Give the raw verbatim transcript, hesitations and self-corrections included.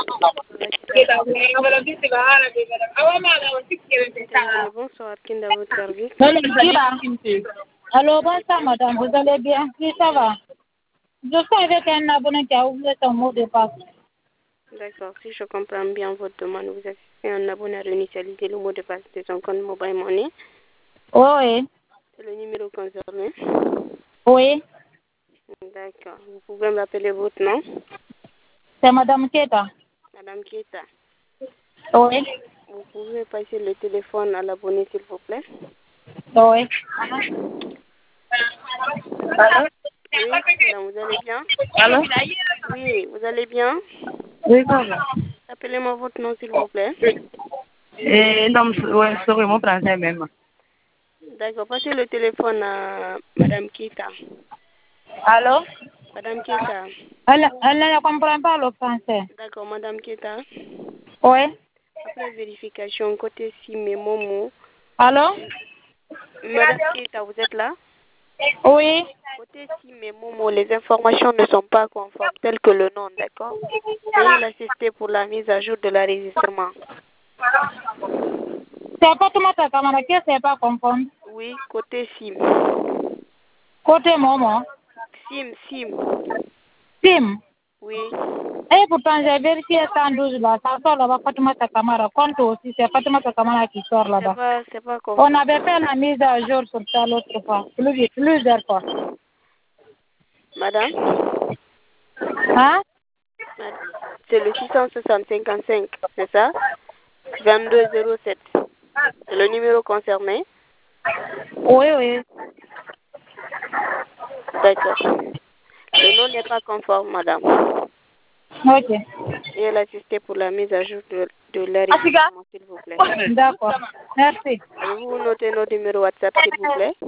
Bonsoir, Kinda, votre service. Allô, bonsoir madame, vous allez bien? Oui, ça va. Je suis avec un abonné qui a oublié son mot de passe. D'accord, si je comprends bien votre demande, vous assistez un abonné à réinitialiser le mot de passe de son compte Mobile Money. Oui. C'est le numéro concerné. Oui. D'accord, vous pouvez me rappeler votre nom? C'est madame Keta. Madame Keta. Oui. Vous pouvez passer le téléphone à l'abonné, s'il vous plaît? Oui. Allô? Oui, madame, vous allez bien? Allô? Oui, vous allez bien? Oui, ça va. Appelez-moi votre nom, s'il vous plaît. Et non, ouais, sorry, mon français même. D'accord, passez le téléphone à madame Keta. Allô? Madame Keta. Elle, elle ne comprend pas le français. D'accord, madame Keta. Oui. Après vérification, côté SIM et Momo. Allô? Madame Keta, vous êtes là? Oui. Côté SIM et Momo, les informations ne sont pas conformes, telles que le nom, d'accord? Veuillez l'assister pour la mise à jour de l'enregistrement. C'est pas tout ma camarade qui ne pas comprendre. Oui, côté SIM. Côté Momo. SIM, SIM. Sim. Oui. Et pourtant, j'ai vérifié cent douze là, ça sort là-bas, Fatoumata Kamara. Compte aussi, c'est Fatoumata Kamara qui sort C'est là-bas. pas, c'est pas On conforme. avait fait la mise à jour sur ça l'autre fois, plus, plusieurs fois. Madame? Hein? C'est le six cent soixante cinquante-cinq, c'est ça? vingt-deux zéro sept. C'est le numéro concerné? Oui, oui. D'accord. Le nom n'est pas conforme, madame. Ok. Et l'assister pour la mise à jour de, de l'enregistrement, s'il vous plaît. D'accord. Merci. Avez-vous noté nos numéros WhatsApp, s'il vous plaît?